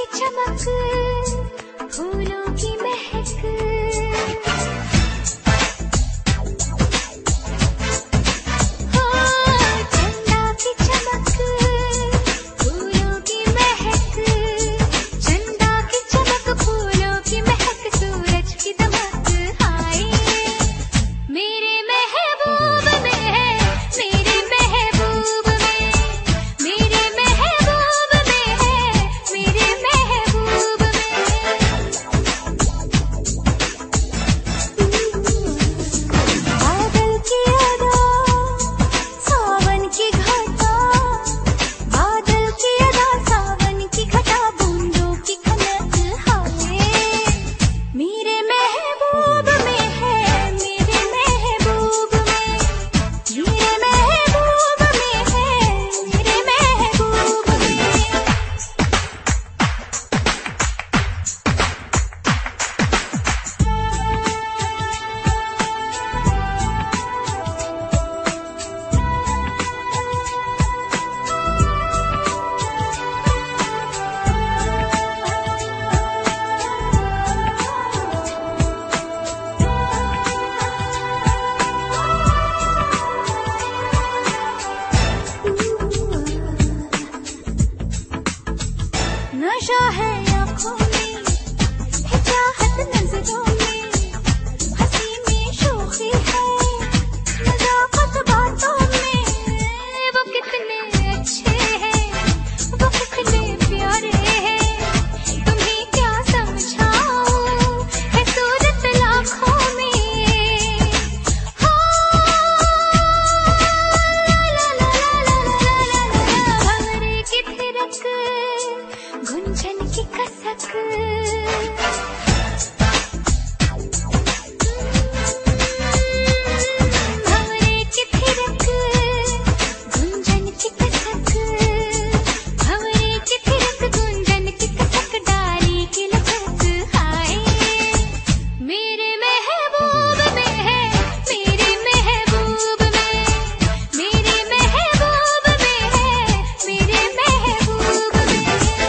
चमक, फूलों की महक, चंदा की चमक, फूलों की महक, चंदा की चमक, फूलों की महक, सूरज की दमक, हाय मेरे महबूब में है, मेरे महबूब में, मेरे महबूब में है, मेरे महबूब में। बादल की अदा, सावन की घटा, बादल की अदा, सावन की घटा, बूंदों की खनक, हाय मेरे महबूब में है, मेरे महबूब में, मेरे महबूब में है, मेरे महबूब में। नशा है आँखों में, है चाहत नजरों में, हंसी में शोखी है, नजाकत बातों में, वो कितने अच्छे हैं, वो कितने प्यारे हैं, तुम्हें क्या समझाऊं, है सूरत लाखों में, भंवरे की थिरक, गुंजन की कसक, भंवरे की थिरक, गुंजन की कसक, भंवरे की थिरक, गुंजन की कसक, डाली की लचक, हाय मेरे महबूब में है, मेरे महबूब में, मेरे महबूब में है, मेरे महबूब में।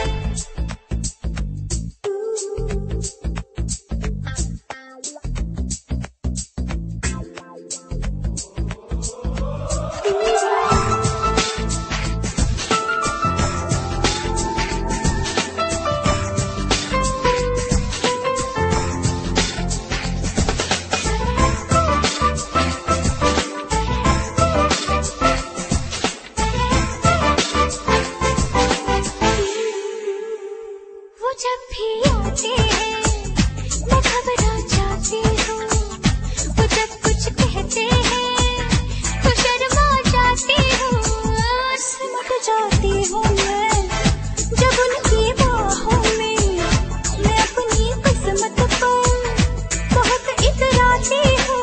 वो जब भी आते हैं मैं घबरा जाती हूँ, वो जब कुछ कहते हैं तो शर्मा जाती हूँ, सिमट जाती हूँ मैं जब उनकी बाहों में, मैं अपनी किस्मत पर बहुत इतराती हूँ।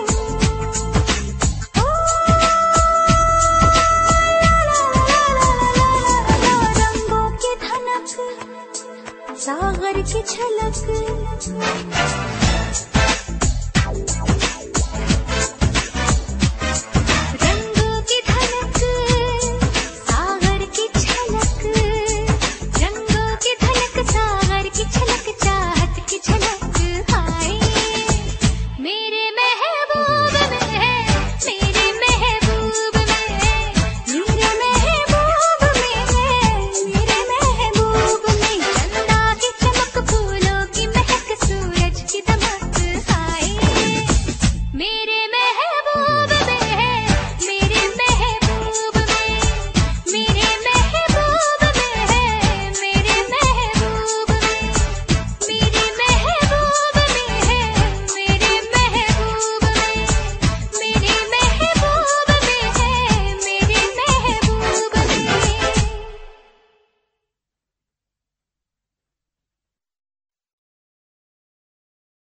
रंगों की धनक, सागर की झलक,